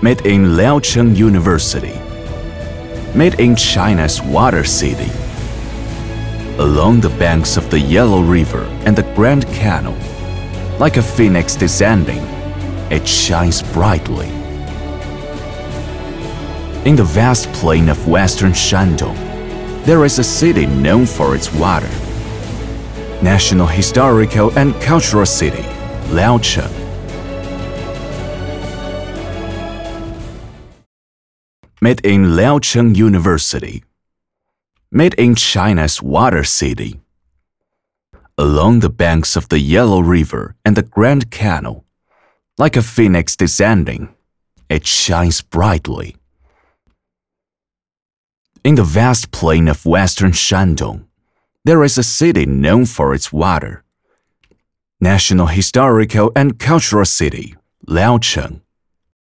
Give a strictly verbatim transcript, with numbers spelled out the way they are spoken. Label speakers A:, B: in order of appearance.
A: Made in Liaocheng University. Made in China's water city. Along the banks of the Yellow River and the Grand Canal, like a phoenix descending, it shines brightly. In the vast plain of western Shandong, there is a city known for its water. National Historical and Cultural City, Liaocheng. Made in Liaocheng University. Made in China's water city. Along the banks of the Yellow River and the Grand Canal, like a phoenix descending, it shines brightly. In the vast plain of western Shandong, there is a city known for its water. National Historical and Cultural City, Liaocheng.